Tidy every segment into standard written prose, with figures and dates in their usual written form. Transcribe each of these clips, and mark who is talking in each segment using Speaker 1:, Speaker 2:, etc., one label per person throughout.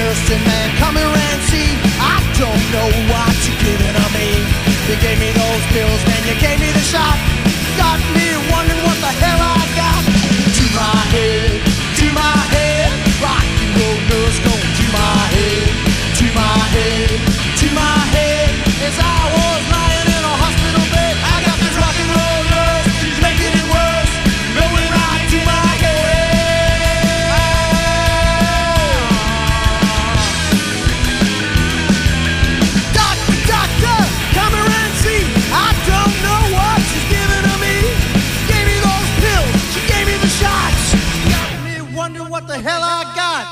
Speaker 1: medicine man, come here and see. I don't know what you're giving to me. You gave me those pills, man, you gave me the shot. Got me wondering what the hell I got. To my head, rock and roll nurse going to my head, to my head, to my head. As I was lying in a hospital bed, I got this rock and roll nurse, she's making it worse, going right to my head. Doctor, doctor, come here and see. I don't know what she's giving to me. Gave me those pills, she gave me the shots. Got me wondering what the hell I got.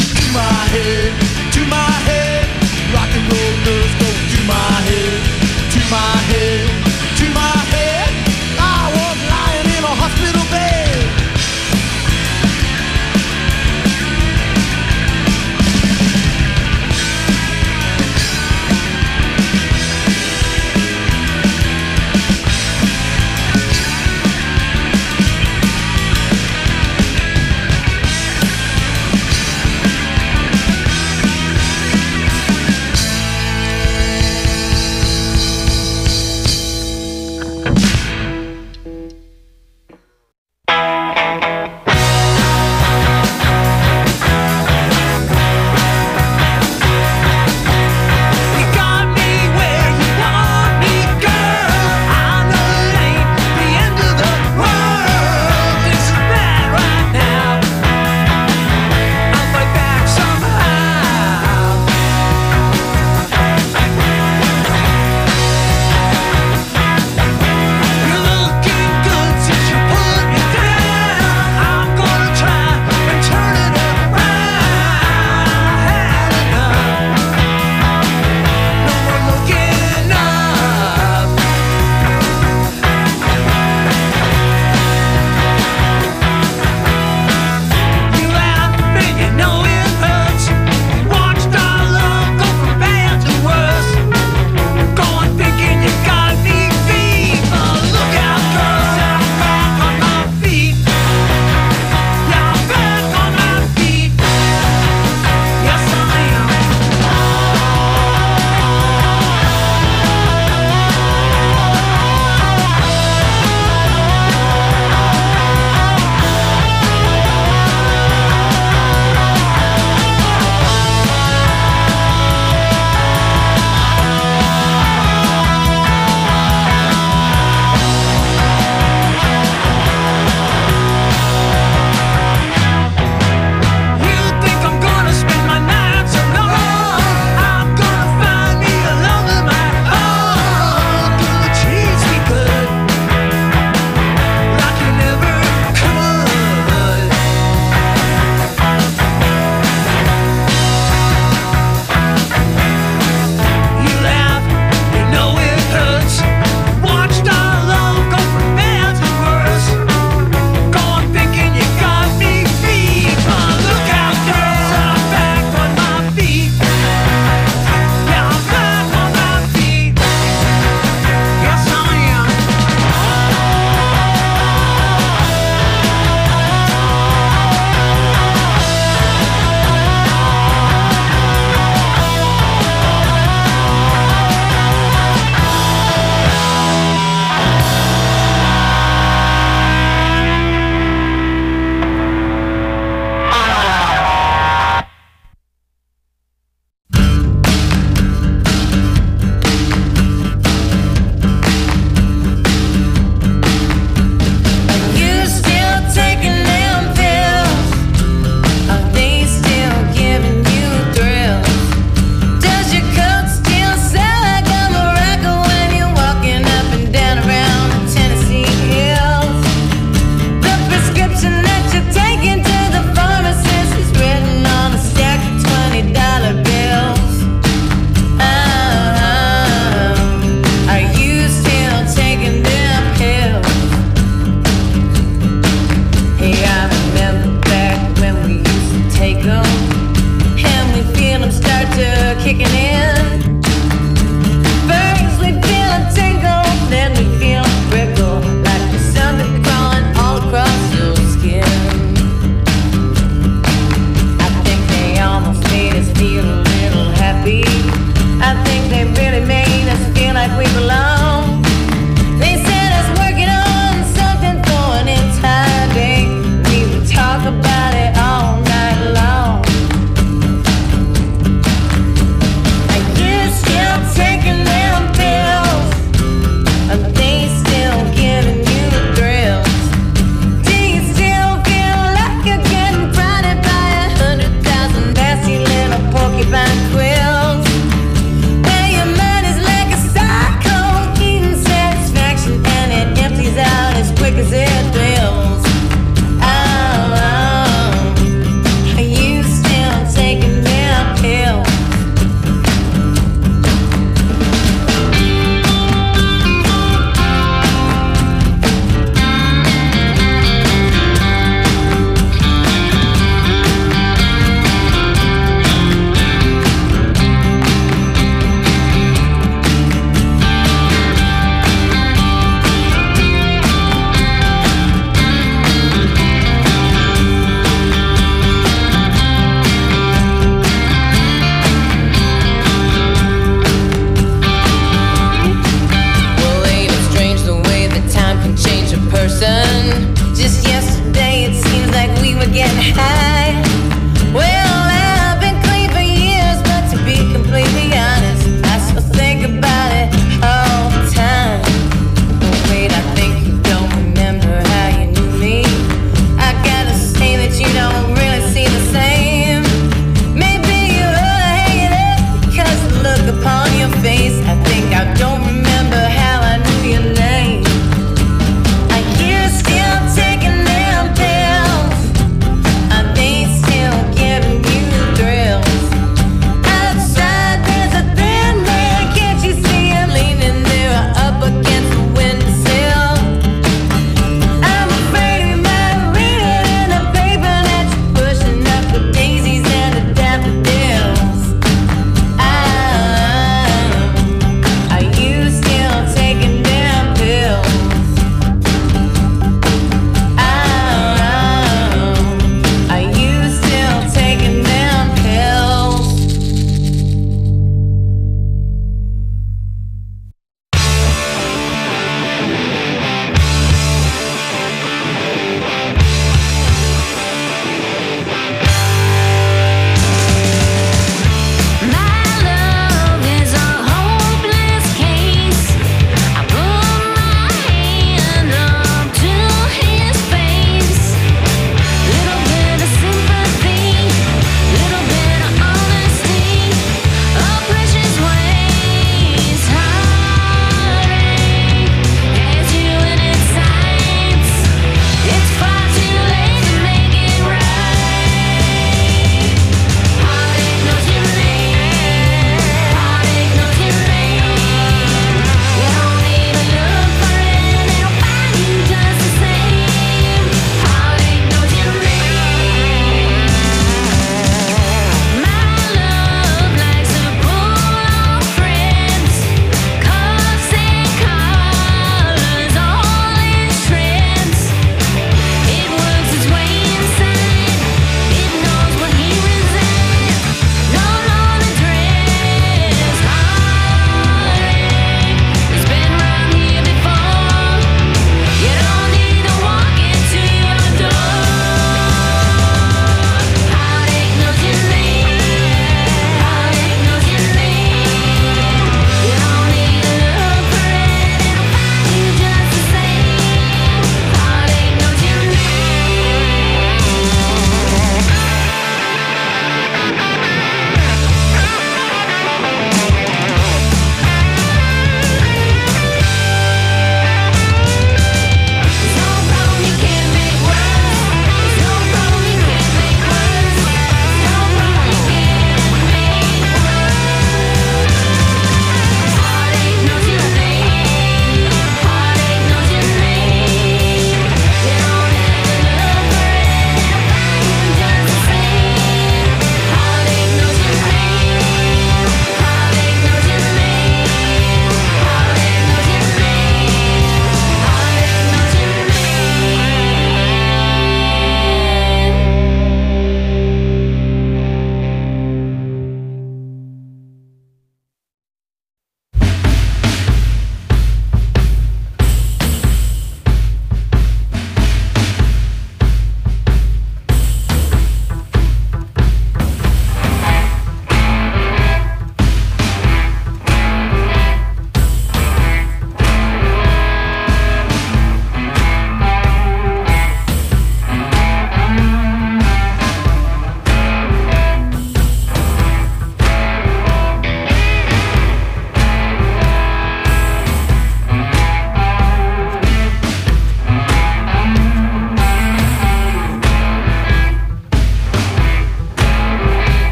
Speaker 1: To my head, rock and roll nurse go to my head, to my head, to my head. I was lying in a hospital bed.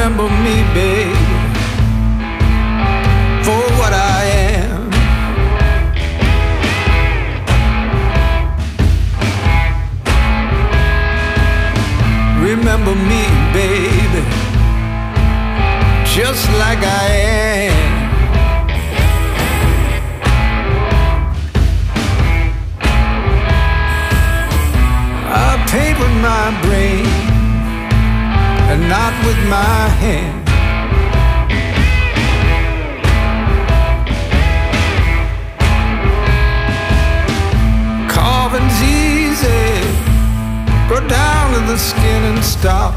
Speaker 2: Remember me, babe, for what I am. Remember me, baby, just like I am. I paint with my brain and not with my hand. Carving's easy, go down to the skin and stop.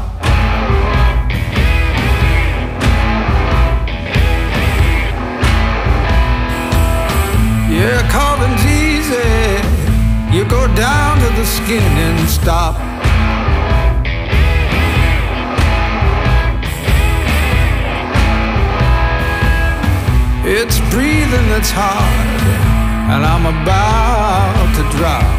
Speaker 2: Yeah, carving's easy, you go down to the skin and stop. It's breathing that's hard, and I'm about to drop.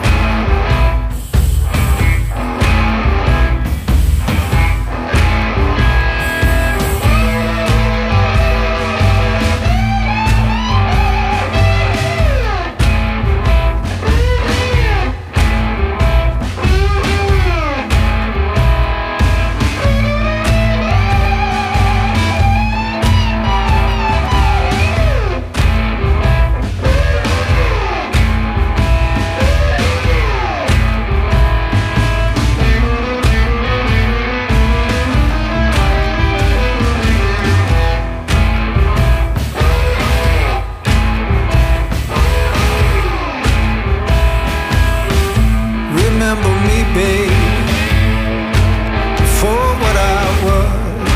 Speaker 2: Remember me, babe, for what I was.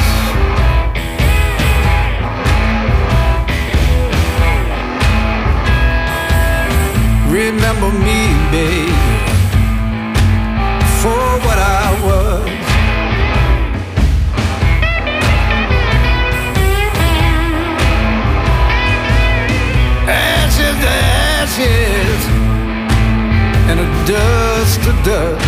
Speaker 2: Remember me, babe, for what I was. Ashes to ashes, and a dust to dust.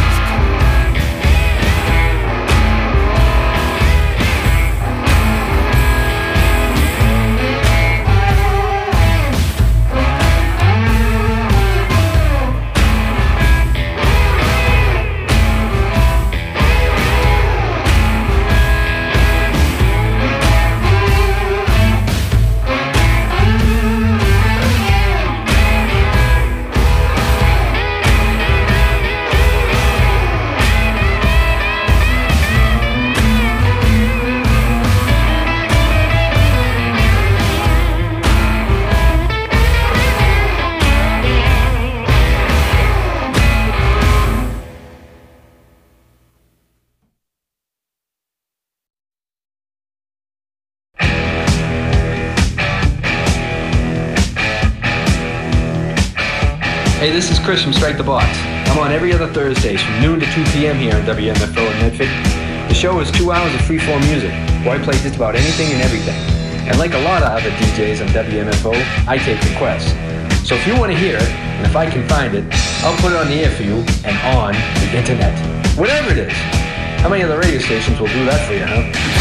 Speaker 3: Hey, this is Chris from Strike the Box. I'm on every other Thursdays from noon to 2 p.m. here on WMFO in Medford. The show is 2 hours of free-form music, where I play just about anything and everything. And like a lot of other DJs on WMFO, I take requests. So if you want to hear it, and if I can find it, I'll put it on the air for you and on the internet. Whatever it is. How many other radio stations will do that for you, huh?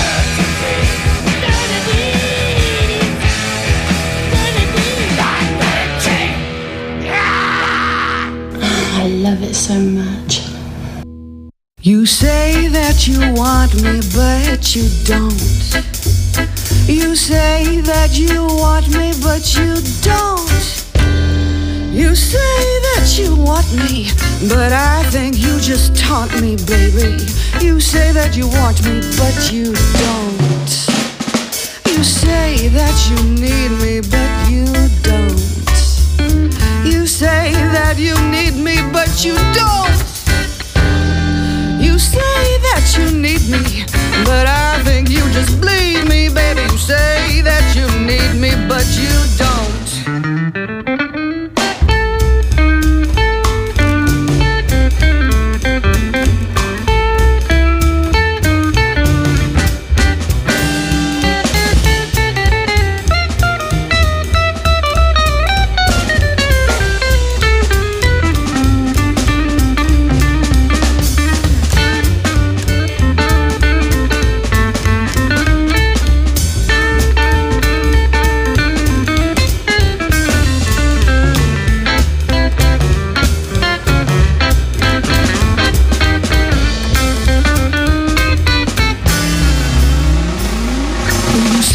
Speaker 4: I love it so much.
Speaker 1: You say that you want me, but you don't. You say that you want me, but you don't. You say that you want me, but I think you just taunt me, baby. You say that you want me, but you don't. You say that you need me, but you don't. You say that you need me, but you don't. You say that you need me, but I think you just bleed me, baby. You say that you need me, but you don't.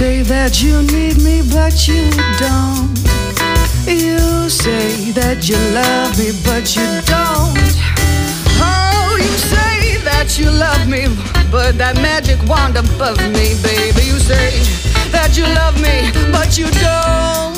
Speaker 2: say that you need me, but you don't. You say that you love me, but you don't. Oh, you say that you love me, but that magic wand above me, baby. You say that you love me, but you don't.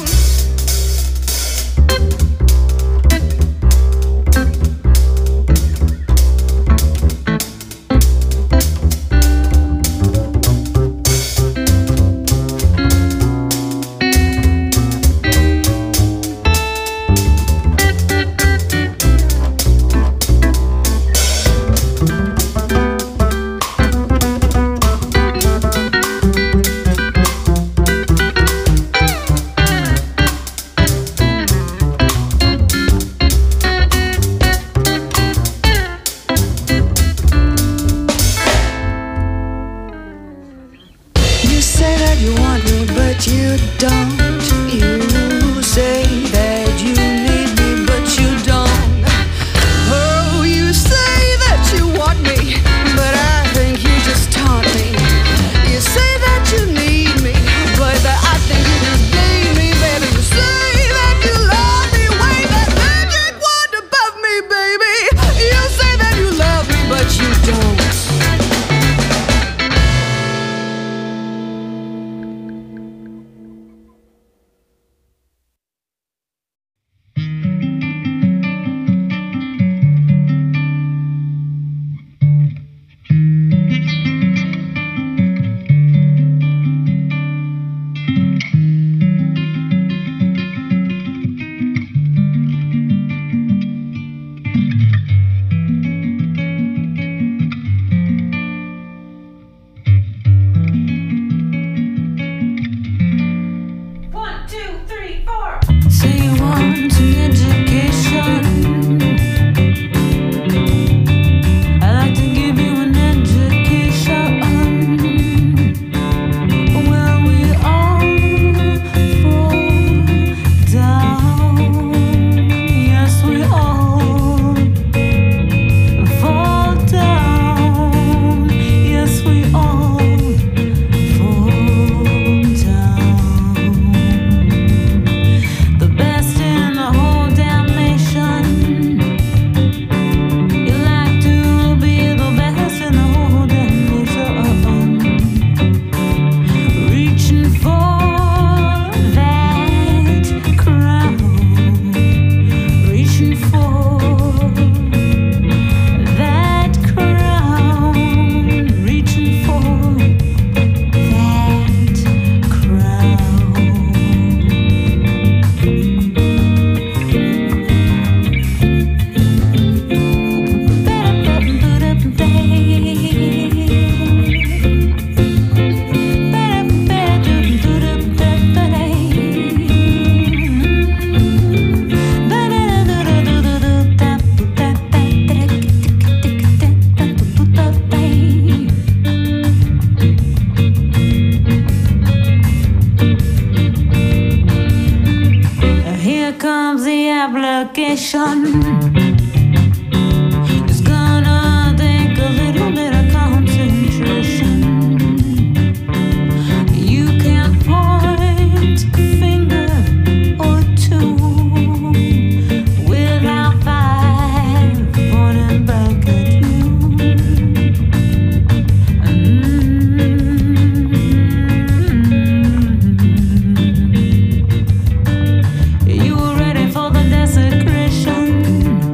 Speaker 5: You were ready for the desecration.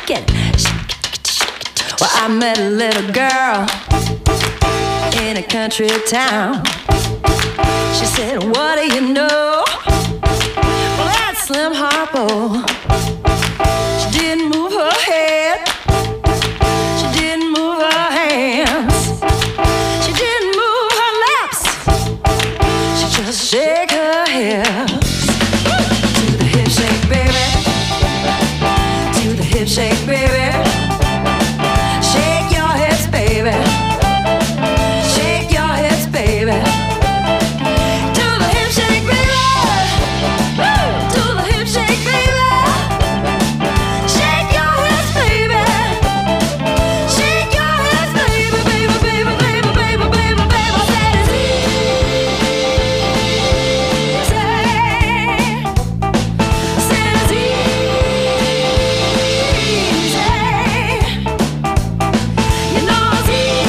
Speaker 2: it. Well, I met a little girl in a country town. She said, what do you know? Well, that's Slim Harpo. She didn't move her head. She didn't move her hands. She didn't move her lips. She just shake her hips. To the hip shake, baby. To the hip shake, baby. Shake your hips, baby. Shake your hips, baby. To the hip shake, baby. To the hip shake, baby. Shake your hips, baby. Shake your hips, baby, baby, baby, baby, baby, baby, baby. That is easy. That is easy. You know it's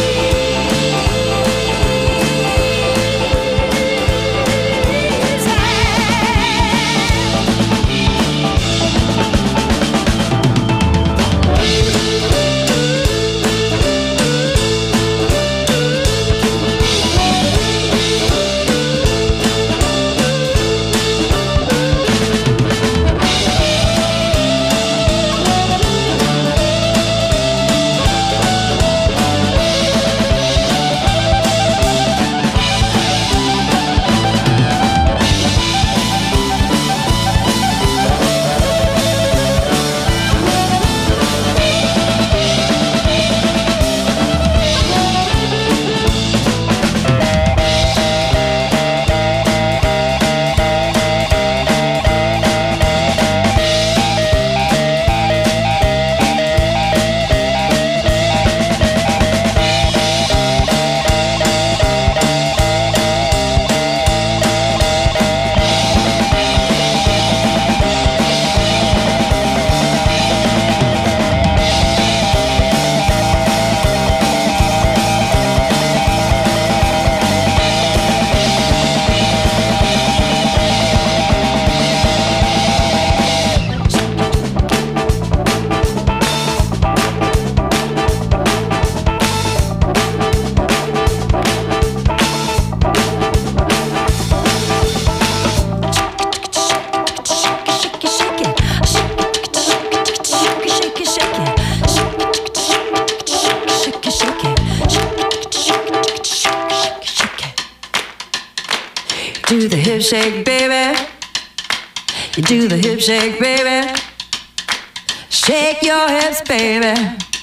Speaker 2: do the hip shake, baby. You do the hip shake, baby. Shake your hips, baby.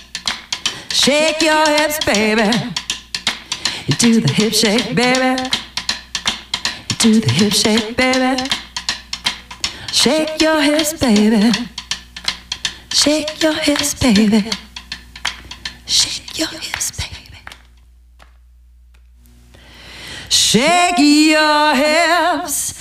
Speaker 2: Shake your hips, baby. You do the hip shake, baby. You do the hip shake, baby. Shake your hips, baby. Shake your hips, baby. Shake your hips, baby. Shake your hips,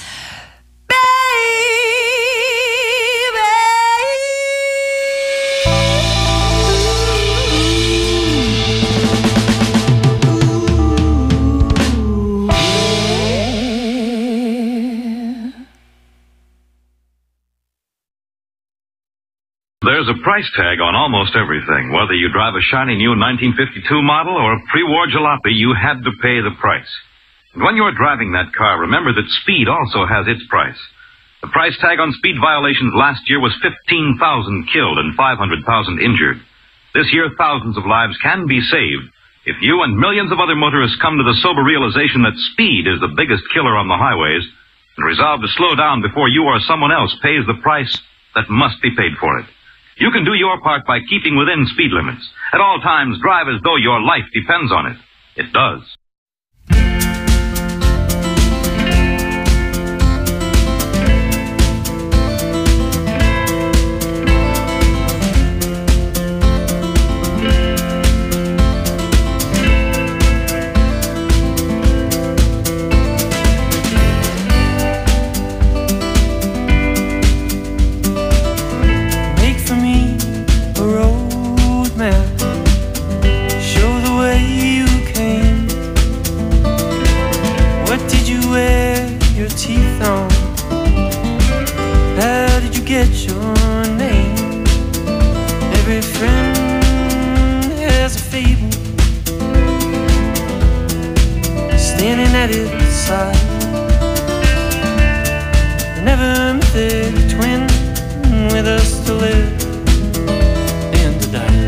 Speaker 5: There's a price tag on almost everything. Whether you drive a shiny new 1952 model or a pre-war jalopy, you had to pay the price. And when you're driving that car, remember that speed also has its price. The price tag on speed violations last year was 15,000 killed and 500,000 injured. This year, thousands of lives can be saved if you and millions of other motorists come to the sober realization that speed is the biggest killer on the highways and resolve to slow down before you or someone else pays the price that must be paid for it. You can do your part by keeping within speed limits. At all times, drive as though your life depends on it. It does.
Speaker 6: Show the way you came. had its side. They never met a twin with us to live and to die.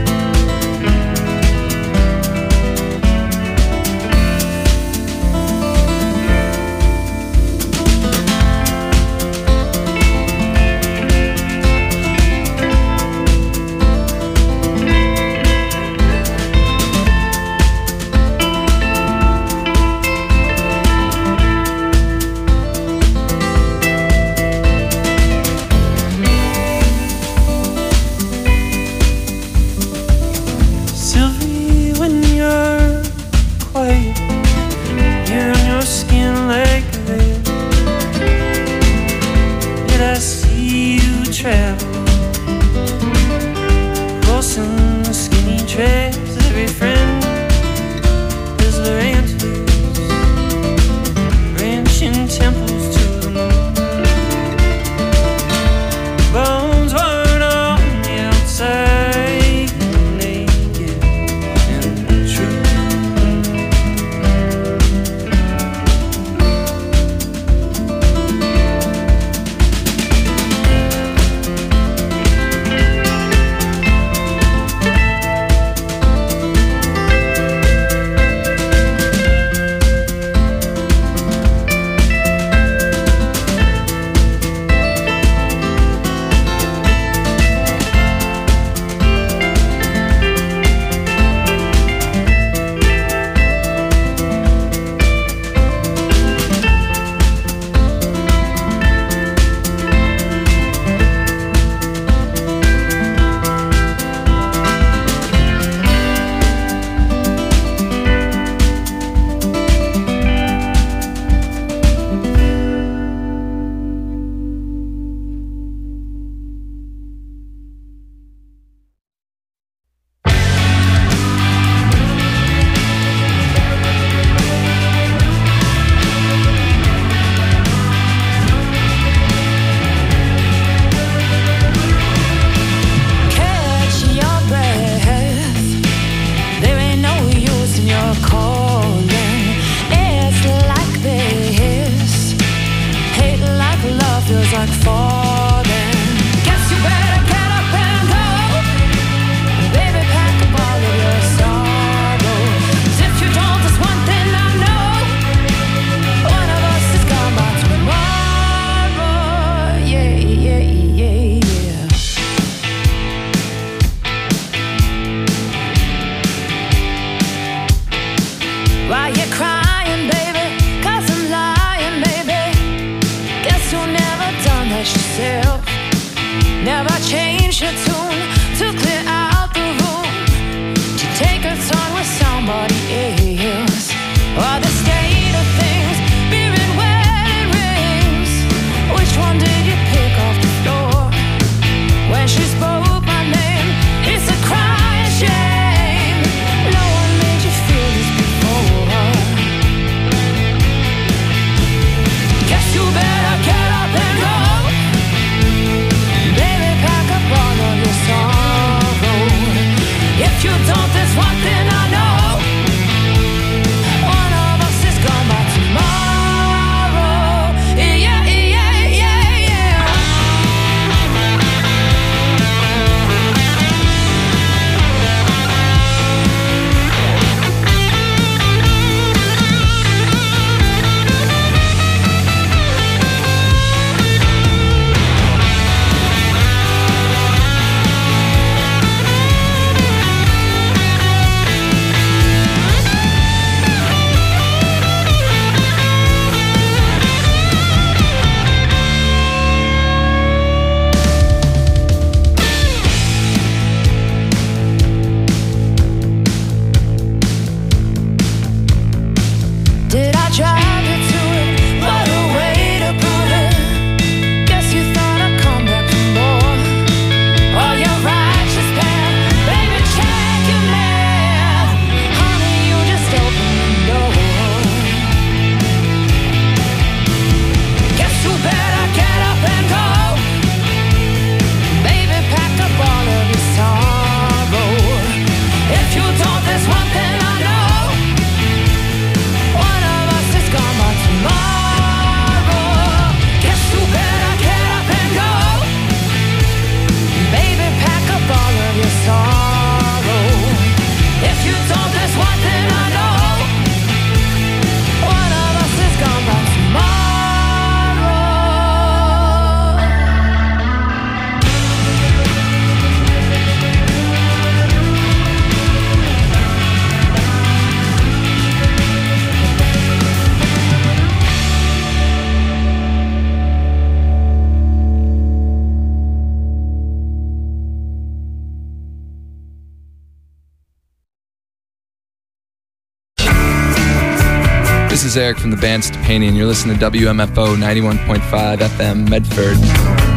Speaker 7: is Eric from the band Stepanian. You're listening to WMFO 91.5 FM Medford.